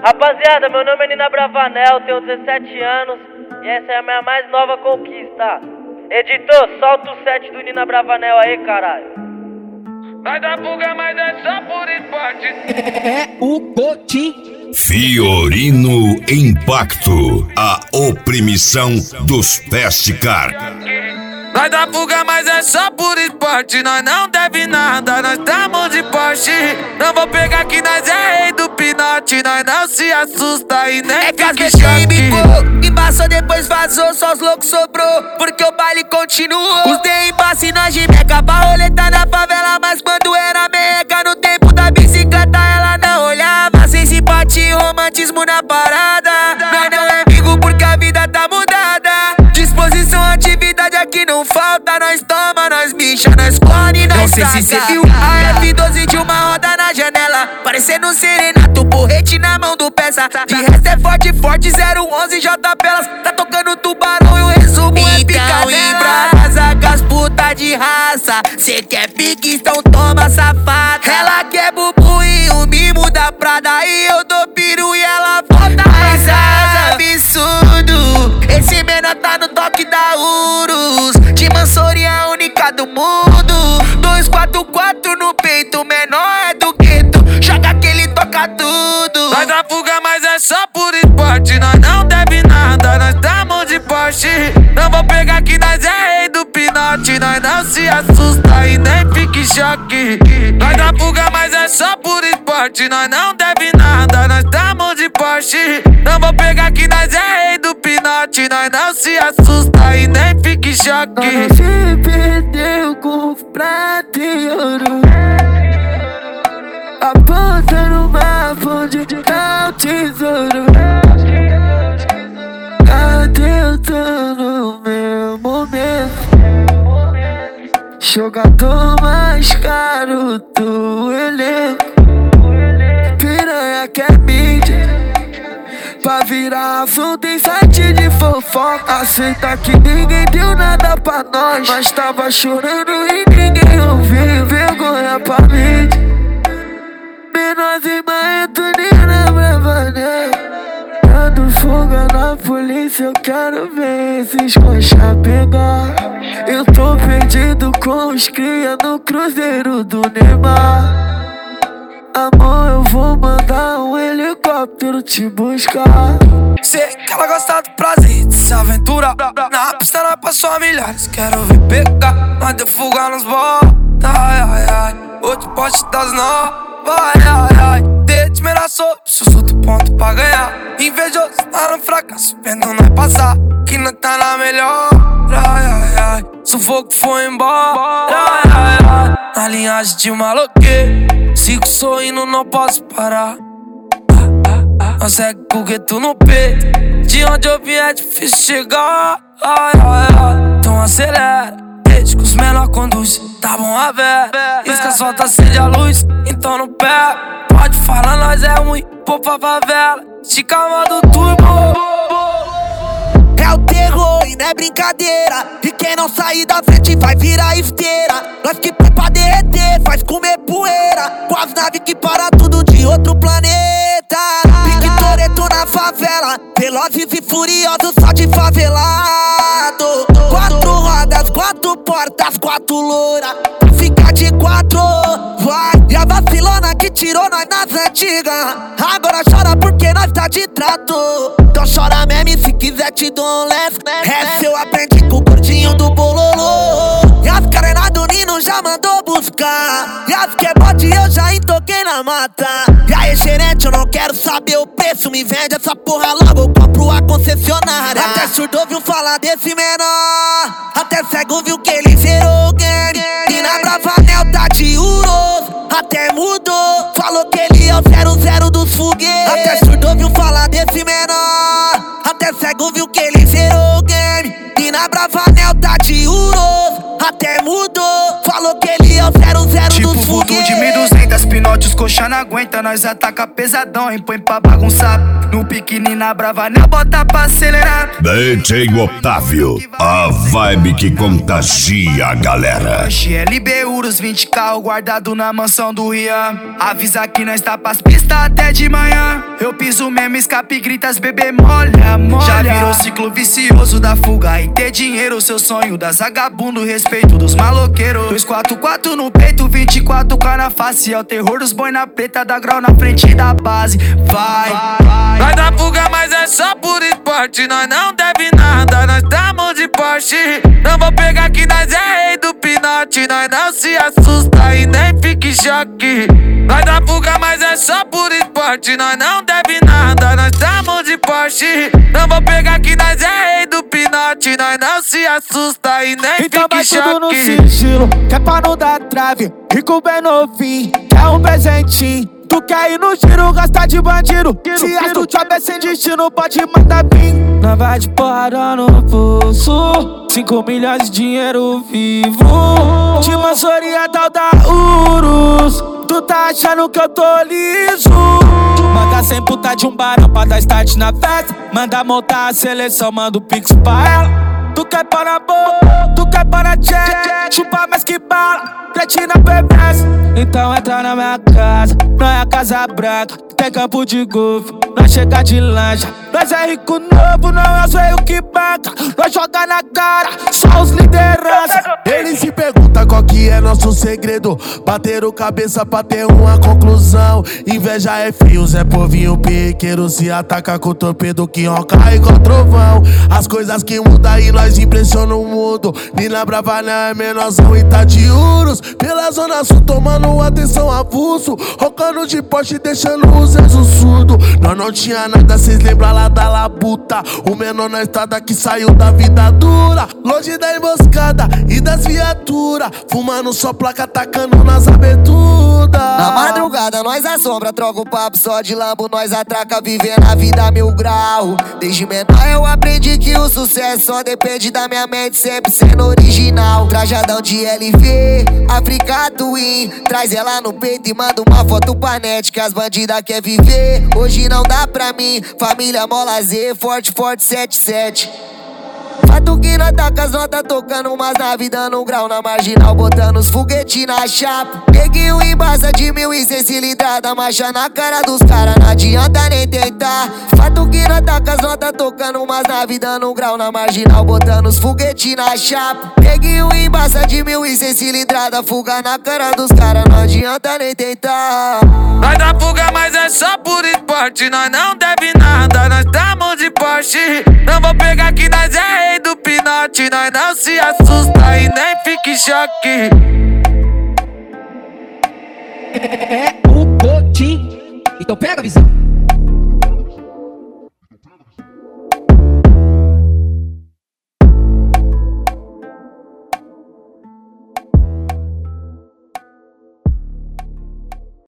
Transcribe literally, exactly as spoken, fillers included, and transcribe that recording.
Rapaziada, meu nome é Nina Bravanel, tenho dezessete anos e essa é a minha mais nova conquista. Editor, solta o set do Nina Bravanel aí, caralho. Vai dar fuga, mas é só por esporte. É o Cotim. Fiorino Impacto, a oprimição dos Festcar. Vai dar fuga, mas é só por esporte. Nós não deve nada, nós tamo de Porsche. Não vou pegar que nós é rei do pinote. Nós não se assusta e nem é que fica a choque. bicou, embaçou, depois vazou, só os loucos sobrou. Porque o baile continuou. Os D embaço e nós de meca, barroleta na favela. Mas quando era meca, no tempo da bicicleta ela não olhava. Sem simpatia e romantismo na parada. Nós não é amigo porque a vida tá mudada. Disposição, atividade aqui não falta. Nós toma, nós bicha, nós corre, nós saca. Não sei se cê viu a F doze de uma roda na janela, parecendo um serenato, porrete na mão do peça. De resto é forte, forte, zero onze J Pelas. Tá tocando tubarão e o resumo então, é picadela. Em brasa, com as puta de raça. Cê quer pique, então toma safada. Ela quer bubu e o mimo da Prada. E eu dou piru e ela volta mais absurdo. Esse menor tá no toque da Urus. De Mansori a única do mundo. dois quatro quatro no peito, menor é do gueto. Joga que ele toca tudo. Vai dar fuga, mas é só por esporte. Nós não deve nada, nós tamo de Porsche. Não vou pegar que nós é rei do pinote. Nós não se assusta e nem fica em choque. Vai dar fuga, mas é só por esporte. Nós não deve nada, nós tamo de Porsche. Não vou pegar que nós é rei do pinote. Nós não se assusta e nem fica em choque. Nós se perdeu com prata e ouro. Aponta no mapa onde tá o tesouro. Cadê eu tô no meu momento? Jogador mais caro do elenco. Piranha que é mídia, pra virar assunto em site de fofoca. Aceita que ninguém deu nada pra nós. Nós tava chorando e ninguém ouviu. Vergonha pra mídia. Menores e marrento, Nina Bravanel. Dando fuga na polícia, eu quero ver esses coxa pegar. Eu tô perdido com os cria no cruzeiro do Neymar. Amor, eu vou mandar um helicóptero te buscar. Sei que ela gosta do prazer de se aventura. Na pista ela passou a milhares, quero ver pegar. Nós deu fuga nos botas, ai, ai, ai. Hoje pode te dar os nó, vai, ai, ai. Te esmeraçou, preciso outro ponto pra ganhar. Invejoso, tá no fracasso, vendo nós passar. Que não tá na melhor, ai, ai, ai. Sufoco foi embora, ai, ai, ai. Na linhagem de maloqueiro, sigo sorrindo, não posso parar. Não segue fogueto no peito. De onde eu vim é difícil chegar. Ai, ai, ai. Então acelera, desde que os menor conduzem. Tá bom a vera, isca solta, acende a luz. Então não pega, pode falar, nós é ruim. Pô pra favela, estica a mão do turbo. É o terror e não é brincadeira. E quem não sair da frente vai virar esteira. Nós que põe pra derreter, faz comer poeira. Com as naves que para tudo de outro planeta. Pique Toretto na favela, velozes e furiosos só de favelado. Quatro rodas, quatro portas, quatro loura. Fica de quatro, vai. E a vacilona que tirou nós nas antigas. Agora chora porque nós tá de trato. Então chora meme se quiser te dou um less. Essa eu aprendi com o gordinho do bololô. E as carenas do Nino já mandou buscar. E as que é bode eu já entoquei na mata. E aí gerente, eu não quero saber o preço. Me vende essa porra logo, eu compro a concessionária. Até surdo viu falar desse menor. Até cego viu que ele gerou o game. E na Bravanel tá de Uros. Até mudou, falou que ele é o zero zero dos foguetes. Até surdo viu falar desse menor. Até cego viu que ele zerou o game. E na Bravanel tá de Uros. Até mudou, falou que ele é o zero zero tipo dos foguetes. Tipo de mil e duzentos, pinote, os coxa não aguenta. Nós ataca pesadão e põe pra bagunçar. No piquenininho na Bravanel, bota pra acelerar. D J Otávio, a vibe que contagia a galera. G L B Urus, vinte carro guardado na mansão do Rian. Avisa que nós tá pras pistas até de manhã. Eu piso mesmo, escape, gritas, bebê, molha, molha. Já virou ciclo vicioso da fuga e ter dinheiro. Seu sonho das vagabundo, respeito dos maloqueiros. Dois quatro quatro no peito, vinte e quatro K na face. É o terror dos boi na preta, dá grau na frente da base. Vai, vai. Nós dá fuga, mas é só por esporte. Nós não deve nada, nós tamo de Porsche. Não vou pegar que nós é rei do pinote. Nós não se assusta e nem fique em choque. Nós dá fuga, mas é só por esporte. Nós não deve nada, nós tamo de Porsche. Não vou pegar que nós é rei do pinote. Nós não se assusta e nem então fique em choque. Então vai tudo no sigilo, que é pra não dar trave. Rico bem novinho, quer um presentinho. Tu quer ir no giro, gastar de bandido. Se as do job é sem destino, pode mandar vir. Nós vai de porrada no pulso, cinco milhões de dinheiro vivo. De Mansoria tal da Urus, tu tá achando que eu tô liso. Manda sem puta de um barão pra dar start na festa. Manda montar a seleção, manda o pix pra ela. Tu quer pôr na boca, tu quer pôr na check. Chupa mais que bala, cretina perversa. Então entra na minha casa, não é a Casa Branca. Tem campo de golfe, nós chega de lancha. Nós é rico novo, não é os veio que banca. Nós joga na cara, só os liderança. Ele se pergunta qual que é nosso segredo. Bateram cabeça pra ter uma conclusão. Inveja é frio, Zé Povinho piqueiro. Se ataca com torpedo que ronca igual trovão. As coisas que mudam e nós impressionam o mundo. Nina Bravanel é menorzão e tá de Urus. Pela zona sul tomando atenção avulso. Rocando de Porsche deixando os exos surdo. Nós não tinha nada, cês lembram lá da labuta. O menor na estrada que saiu da vida dura. Longe da emboscada e das viaturas. Fumando só placa, atacando nas aberturas. Na madrugada nós assombra, troca o papo só de lambo. Nós atraca, vivendo a vida a mil grau. Desde menor eu aprendi que o sucesso só depende da minha mente, sempre sendo original. Trajadão de L V, África Twin. Traz ela no peito e manda uma foto pra net. Que as bandidas quer viver, hoje não dá pra mim. Família Mola Z, forte, forte, sete sete. Fato que nós tá com as notas tocando umas naves, dando um grau na marginal, botando os foguetes na chapa. Peguei um embaça de mil e cem cilindrada, marcha na cara dos caras, não adianta nem tentar. Fato que nós tá com as notas tocando umas naves, dando um grau na marginal, botando os foguetes na chapa. Peguei um embaça de mil e cem cilindrada, fuga na cara dos caras, não adianta nem tentar. Nós dá fuga, mas é só por esporte. Nós não deve nada, nós tamo de Porsche. Não vou pegar que nós é rei do pinote. Nós não se assusta e nem fique em choque. É o Cotinho, então pega a visão.